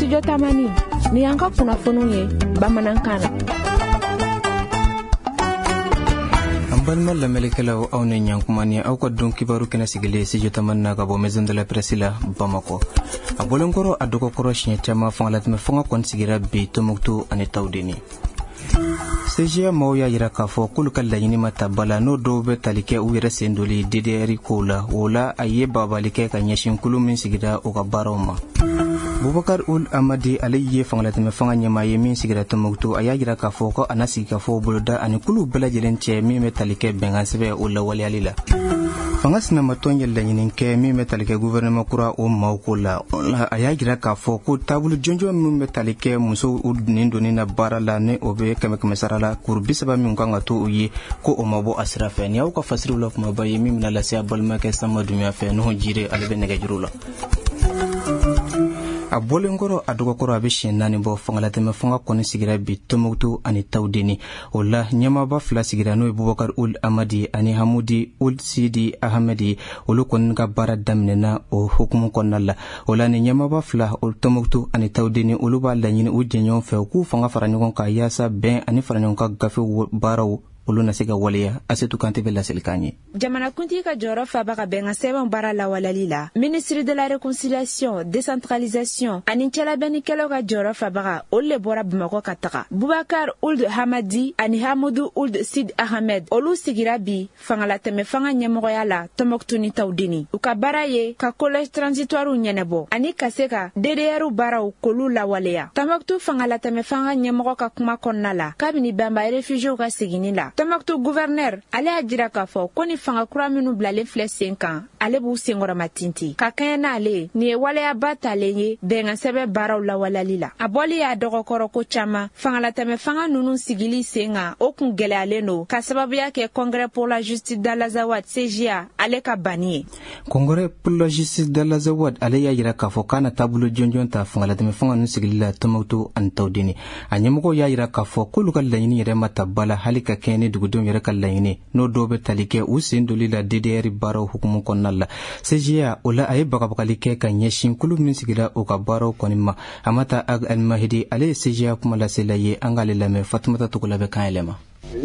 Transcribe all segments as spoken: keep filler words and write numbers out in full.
Studio Tamani ni yanka kunnafoniw ye bamanankan na. Balma lamelekelaw aw ne nyankumani aw ka don kibaru kena sigile Studio Tamani na ka bo maison de la presse la Bamako. A bolonkoro a dogo koro shinya chama fangalat me fanga kon sigira bi tomuktu ani tawdeni. C G A mawya yira ka fo kul kala yini mata bala no dobe talike u yira sendoli D D R kola wala aye babalike ka nyashin kulu min sigira o ka baroma. Bubakar ul Amadi alayye fangalat me fanga nyama yemin sigira tomuktu aya yira ka fo ko anasi ka fo buluda ani kulu bela jelen che mi metalike bengan sebe ula wali alila. Fangas na matonye la yinin ke mi metalike gouvernement kura o mawkola aya yira ka fo ko tabulu jonjo mi metalike muso udnindo ni na bara la ne obe kame kame sarala kurbisaba mi nganga to uyi ko o mabo asrafe ni aw ka fasiru la kuma baye mi na la sia balma ke sama dumia fe no jire albe nega jirula. A bolengoro adugo koro abishin nani bo fangalate me fanga koni sigira bi tomuktu ani tawdeni wala nyama ba fla sigira no Bubakar ul Amadi ani Hamudi ul Sidi Ahmedi ulu kon ga bara damnena o hukumu konalla wala ni nyama ba fla ul tomuktu ani tawdeni ulu ba lanyini ujenyo fe ku fanga farani kon ka yasa ben ani farani kon gafe baraw ulu nasiga waliya asetu kante bela selkanye jamana kunti ka joro fa baka benga seven bara la walalila ministre de la réconciliation décentralisation ani chala beni kelo ka joro fa baka olle bora bimako kataka Bubakar uld Hamadi ani Hamudu uld Sid Ahmed olu sigira bi fangala teme fanga nyemoko yala tomoktu ni tawdini uka bara ye ka collège transitoire nyenebo ani kaseka D D R bara kolu la waleya tomoktu fangala teme fanga nyemoko ka kuma konnala kabini bamba réfugié ka sigini la Tomoktu gouverneur ale ajira ka fo koni fanga kura minu blale fle senkan ale bu sengora matinti ka kayana ale ni wale abata lenye benga sebe baraw la walalila aboli ya dogo koro ko chama fanga la teme fanga nunu sigili senga okun gele ale no ka sababu yake congrès pour la justice de la Zawad C G A ale ka baniye congrès pour la justice de la Zawad ale ya yira ka fo kana tabulu jonjon ta fanga la teme fanga nunu sigili la Tomoktu an tawdini anyemugo ya yira ka fo kulu kala yini yere matabala halika kene dugudum yere kala yini no dobe talike usin dolila D D R baro hukumu konnalla C G A ola ay baka bakalike ka nyeshin kulu min sigira o ka baro konima amata ag al mahdi ale C G A kuma la selaye angale lame Fatumata tukula be kanelema.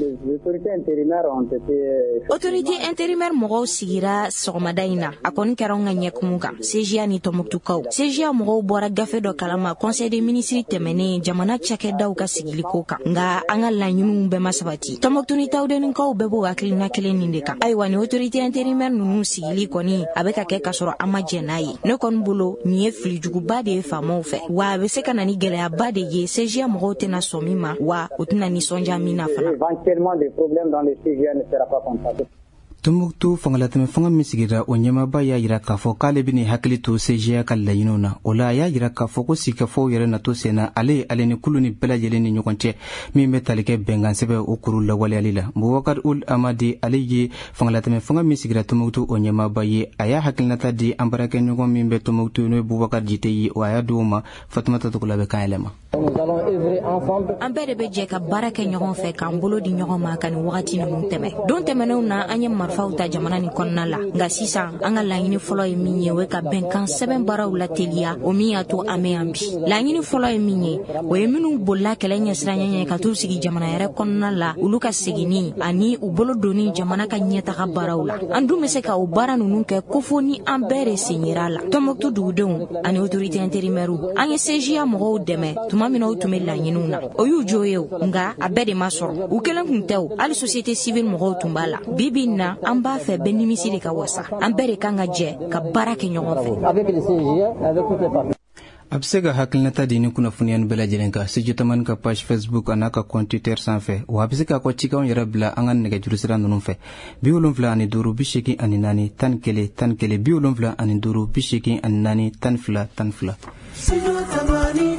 Autorité intérimaire mogo sigira sogmadaina akon karonga nyekumuga C G A ni Tomoktu kaw C G A mogo bora gafe do kalama conseil des ministres temene jamana chake daw ka sigili koka nga anga la nyumu be masabati Tomoktu ni tawden kaw bebo akli na kelen ndeka ay wani autorité intérimaire nunu sigili koni abeka ke kasoro amajenayi ne kon bulo nie flijugu bade famo fe wa be se kanani gele abade ye C G A mogo tena somima wa utuna ni sonja mina fana éventuellement des problèmes dans le C G A ne sera pas constaté. Tomoktu fangalatame fanga misigira onyama ba ya yira ka fo kale bini hakili to C G A kala yinona ola ya yira ka fo ko sika fo yere na to sena ale ale ni kuluni bela yele ni nyokonche mi metalike bengan sebe okuru la wali alila Bubakar ul Amadi ale yi fangalatame fanga misigira Tomoktu onyama ba ye aya hakilna tadi ambarake nyoko mi be Tomoktu no Bubakar jite yi o aya duma Fatumata tukula be kanelema. Nous allons œuvrer ensemble. Ambere be je ka baraka nyogon fe kan bolo di nyogon ma kan wakati ni munteme don temene na anya marfauta jamana ni konnala nga sisa anga langini folo e minye we ka benkan seben baraw la telia o miya to ame ambi langini folo e minye o e minu bolla kelenya sranya nya ka to sigi jamana yere konnala uluka sigini ani u bolo doni jamana ka nyeta ka baraw la andu mese ka o baranu nunke kofoni ambere signirala Tomoktu dudon ani autorité intérimaire anya C G A mo deme mamino tumela nyinuna oyu joyeu nga abede masoro ukelen kuntew ali société civile mo tumbala bibina amba fe benimisi de kawasa ambere kanga je ka barake nyogon fe avec le C G A avec toutes les parties absega hakilnata dini kuna funian bela jelenka sijutaman ka page Facebook anaka compte Twitter sanfe wa absega ko chikaw yara bla angan nega jurisira nunun fe biolum vla ani duru bishiki ani nani tan kele tan kele biolum vla ani duru bishiki ani nani tan fla tan fla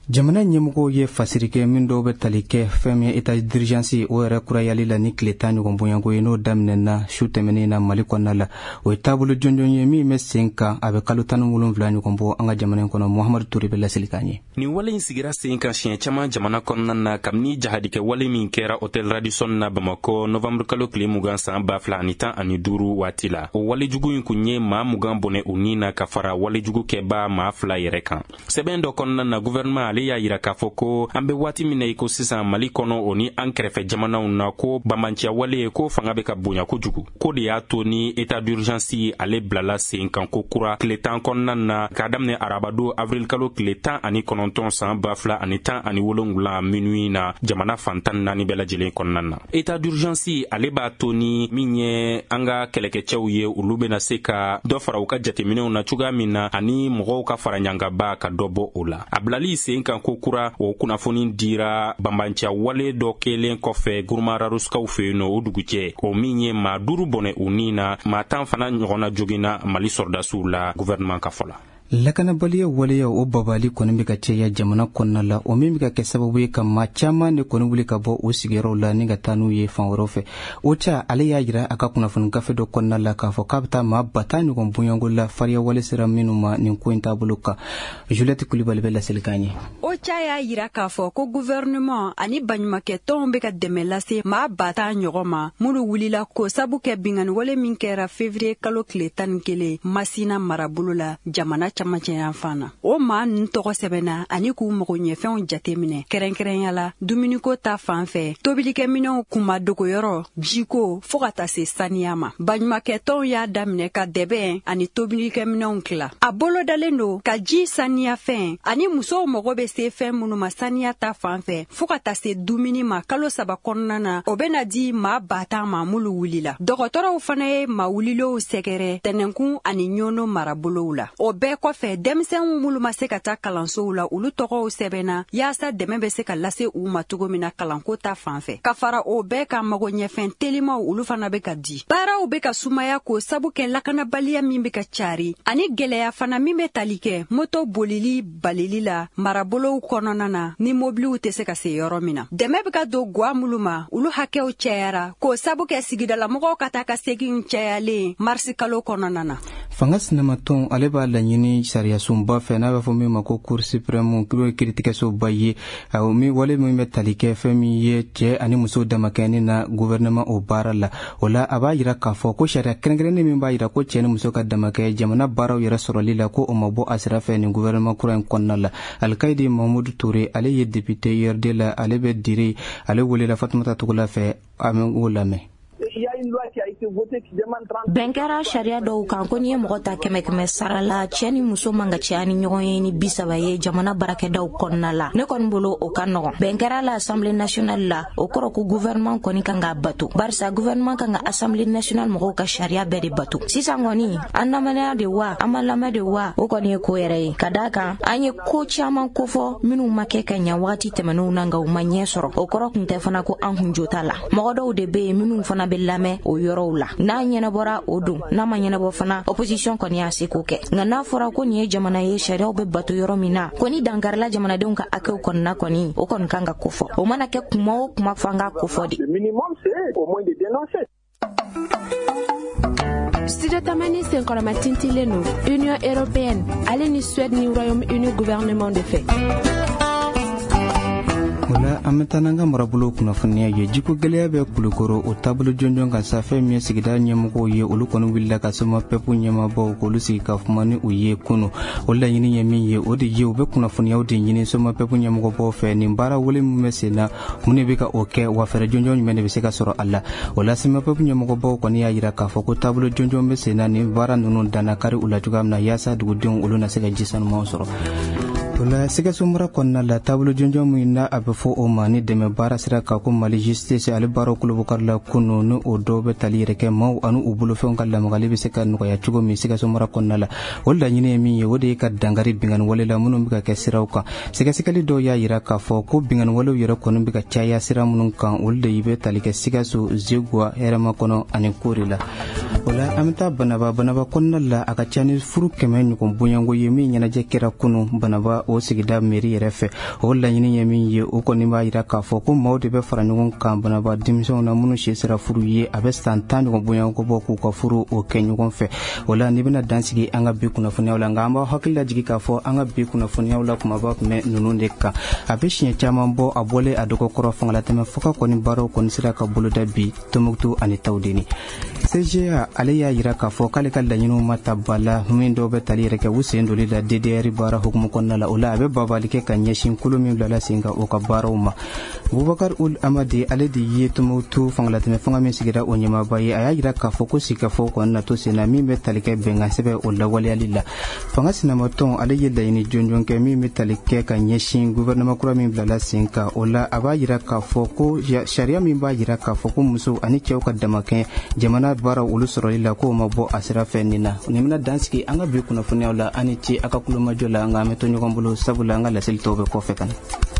jamana ɲɛmɔgɔw ye fasiri kɛ min dɔw bɛ tali kɛ fɛn min ye état d'urgence o yɛrɛ kurayali la ni tile tan ɲɔgɔn bonyanko ye n'o daminɛna su tɛmɛnen na mali kɔnɔna la o ye taabolo jɔnjɔn ye min bɛ sen kan a bɛ kalo tan ni wolonwula ɲɔgɔn bɔ an ka jamana in kɔnɔ mohamadu ture bɛ laseli k'an ye nin wale in sigira sen kan siɲɛ caman jamana kɔnɔna na kabini jahadikɛ wale min kɛra hôtel radisson na bamakɔ novembre kalo tile mugan san ba fila ani tan ani duuru waati la o walejugu in kun ye maa mugan bɔnɛ u ni na ka fara walejugu kɛba maa fila yɛrɛ kan sɛbɛn dɔ kɔnɔna na gouvernement ale y'a yira k'a fɔ ko an bɛ waati min na i ko sisan mali kɔnɔ o ni an kɛrɛfɛ jamanaw na ko banbanciya wale ye ko fanga bɛ ka bonya kojugu ko de y'a to ni état d'urgence ale bilala sen kan ko kura tile tan kɔnɔna na k'a daminɛ arabado avril kalo tile tan ani kɔnɔntɔn san ba fila ani tan ani wolonwula minuit na jamana fantan naani bɛɛ lajɛlen kɔnɔna na état d'urgence ale b'a to ni min ye an ka kɛlɛkɛcɛw ye olu bɛna se ka dɔ fara u ka jateminɛw na cogoya min na ani mɔgɔw ka fara ɲangaba ka dɔ bɔ o la a bilali sen kan ko kura o kunnafoni dira banbanciya wale dɔ kelen kɔfɛ guruma raruskaw fɛ yen nɔ o dugu cɛ o min ye maa duuru bɔnɛ u ni na maa tan fana ɲɔgɔnna joginna mali sɔrdasiw la gouvernement ka fɔ la lakanabaliya waleya o babali kɔni bɛ ka cɛya jamana kɔnɔna la o min bɛ ka kɛ sababu ye ka maa caman de kɔni wuli ka bɔ o sigiyɔrɔw la ni ka taa n'u ye fan wɛrɛw fɛ o ca ale y'a jira a ka kunnafoni gafe dɔ kɔnɔna la k'a fɔ k'a bɛ taa maa ba tan ɲɔgɔn bonyanko la fariya wale sera minnu ma nin ko in taabolo kan Juliette Kulibali bɛ laseli k'an ye o ca y'a jira k'a fɔ ko gouvernement ani baɲumankɛ tɔnw bɛ ka dɛmɛ lase maa ba tan ɲɔgɔn ma minnu wulila ko sabu kɛ bingani wale min kɛra février kalo tile tan ni kelen Masina marabolo la jamana camancɛ yan fan na o maa ninnu tɔgɔ sɛbɛnna ani k'u mago ɲɛfɛnw jateminɛ kɛrɛnkɛrɛnya la dumuniko ta fan fɛ tobilikɛminɛw kunma dogoyɔrɔ jiko fɔɔ ka taa se saniya ma baɲumankɛ tɔnw y'a daminɛ ka dɛbɛn ani tobilikɛminɛw tila a bolodalen don ka ji saniya fɛn ani musow mago bɛ se fɛn minnu ma saniya ta fan fɛ fɔɔ ka taa se dumuni ma kalo saba kɔnɔna na o bɛna di maa ba tan ma mulu wulila dɔgɔtɔrɔw fana ye maa wulilenw sɛgɛrɛ tɛnɛnkun ani ɲɔno marabolow la o bɛɛ kɔfɛ denmisɛnw minnu ma se ka taa kalansow la olu tɔgɔw sɛbɛnna yaasa dɛmɛ bɛ se ka lase u ma cogo min na kalanko ta fan fɛ ka fara o bɛɛ ka mago ɲɛfɛn telimaw olu fana bɛ ka di baaraw bɛ ka sumaya ko sabu kɛ lakanabaliya min bɛ ka cari ani gwɛlɛya fana min bɛ tali kɛ moto bolili balili la marabolow kɔnɔna na ni mobiliw tɛ se ka se yɔrɔ min na dɛmɛ bɛ ka don gwa minnu ma olu hakɛw cɛyara ko sabu kɛ sigidalamɔgɔw ka taa ka segin cɛyalen marisi kalo kɔnɔna na fanga sinamatɔn ale b'a laɲini sariya sunba fɛ n'a b'a fɔ min ma ko cour suprême kiiritigɛsoba ye o min wale min bɛ tali kɛ fɛn min ye cɛ ani muso damakɛni na gouvernement o baara la o la a b'a jira k'a fɔ ko sariya kɛrɛnkɛrɛnnen min b'a jira ko cɛ ni muso ka damakɛ jamana baaraw yɛrɛ sɔrɔli la ko o ma bɔ a sira fɛ nin gouvernement kura in kɔnɔna la alkaidi mahamudu ture ale ye député U R D la ale bɛ dire ale welela fatumata togola fɛ a bɛ o lamɛn bɛn kɛra sariya dɔw kan ko n'i ye mɔgɔ ta kɛmɛ kɛmɛ sara la cɛ ni muso man ka cɛya ni ɲɔgɔn ye ni bi saba ye jamana barakɛdaw kɔnɔna la ne kɔni bolo o ka nɔgɔn bɛn kɛra la assemblée nationale la o kɔrɔ ko gouvernement kɔni kan ka bato barisa gouvernement kan ka assemblée nationale mɔgɔw ka sariya bɛɛ de bato sisan kɔni an lamɛnna de wa an ma lamɛn de wa o kɔni ye ko yɛrɛ ye ka daa kan an ye ko caman kofɔ minnu ma kɛ ka ɲa wagati tɛmɛnenw na nka u ma ɲɛ sɔrɔ o kɔrɔ kun tɛ fana ko an kun jo t'a la mɔgɔ dɔw de bɛ yen minnu fana bɛ lamɛn o yɔrɔw la n'a ɲɛnabɔra o don n'a ma ɲɛnabɔ fana opposition kɔni y'a se k'o kɛ nka n'a fɔra ko nin ye jamana ye sariyaw bɛ bato yɔrɔ min na ko ni dankarila jamanadenw ka hakɛw kɔnɔna kɔni o kɔni kan ka kofɔ o mana kɛ kuma o kuma fɔ an ka kofɔ de. Studio Tamani senkɔrɔma tintilen no Union Européenne ale ni Suède ni Royaume-Uni gouvernement de fait. Ola an bɛ taa n'an ka marabolo kunnafoniya ye jiko gɛlɛya bɛ Kulukoro o taabolo jɔnjɔn kan sa fɛn min ye sigida ɲɛmɔgɔw ye olu kɔni wulila ka soma pɛpu ɲɛmaabaw k'olu sigi ka kuma ni u ye kunu o laɲini ye min ye o de ye u bɛ kunnafoniyaw de ɲini soma pɛpu ɲɛmɔgɔbaw fɛ nin baara wale min bɛ sen na mun de bɛ ka o kɛ wa fɛɛrɛ jɔnjɔn jumɛn de bɛ se ka sɔrɔ a la o la soma pɛpu ɲɛmɔgɔbaw kɔni y'a jira k'a fɔ ko taabolo jɔnjɔn bɛ sen na nin baara ninnu danna kari u la cogoya min na yaasa dugudenw olu na se ka ji sanumanw sɔrɔ. Ola Sikaso mara kɔnɔna la taabolo jɔnjɔn min na a bɛ fɔ o ma ni dɛmɛ baara sira kan ko Mali justice ale baaraw kulubakari la kunu ni o dɔw bɛ tali yɛrɛ kɛ maaw ani u bolofɛnw ka lamagali bɛ se ka nɔgɔya cogo min Sikaso mara kɔnɔna la o laɲini ye min ye o de ye ka dangari bingani wale la minnu bɛ ka kɛ siraw kan sɛgɛsɛgɛli dɔw y'a jira k'a fɔ ko bingani walew yɛrɛ kɔni bɛ ka caya sira minnu kan olu de bɛ tali kɛ Sikaso Zegua Hɛrɛmakɔnɔ ani Kori la wala amta banaba banaba konnalla aka chani furu keme nyukon bunyango yemi nyana je kera kunu banaba o sigida meri yerefe o la nyini yemi ye o koni ba ira ka fo ko mawde be fara nyugon kan banaba dimso na munu she sera furu ye abe santan nyugon bunyango boku ka furu o kenyugon fe wala ni bina dansigi anga be kuna funi wala ngamba hakilla jigi ka fo anga be kuna funi wala kuma ba me nununde ka abe shin chama bo abole adoko koro fangala teme foka koni baro koni sira ka buluda bi tomuktu ani tawdini seja ale ya yira ka fo kale kala nyinu mata bala min do be tali reke wusen do lida D D R bara hukumu konna la ula be babali ke kanye shin kulumi lala singa o ka bara uma Bubakar ul amadi ale di yetu mutu fangala teme fanga mi sigira onyema bayi aya yira ka fo ko sika fo konna to sina mi be tali ke benga sebe ulla wali alilla fanga sina maton ale yella ini jonjon ke mi mi tali ke kanye shin gouvernement kura mi lala singa ula aba yira ka fo ko sharia mi ba yira ka fo ko muso ani cew ka damake jamana bara ulu sorolila ko mabo asira fenina nimina danski anga be kuna funya wala ani ci aka kuluma jola anga meto nyogombulo sabula anga la sil tobe ko fekan